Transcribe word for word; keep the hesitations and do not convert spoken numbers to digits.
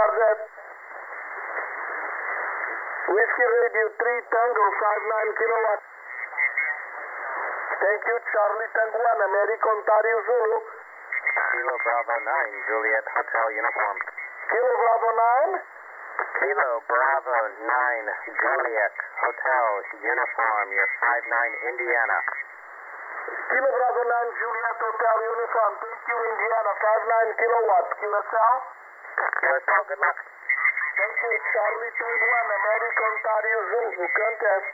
Roger. Whiskey Radio three Tango five nine kilowatt. Thank you, Charlie Tango one, America Ontario Zulu. Kilo Bravo nine, Juliet Hotel Uniform. Kilo Bravo nine. Kilo Bravo nine, Juliet Hotel Uniform, your five nine Indiana. Kilo Bravo nine, Juliet Hotel Uniform. Thank you, Indiana, five nine kilowatt. Q S L. Q S L, good luck. Thank you, Charlie Tango one, America Ontario Zulu. Contest.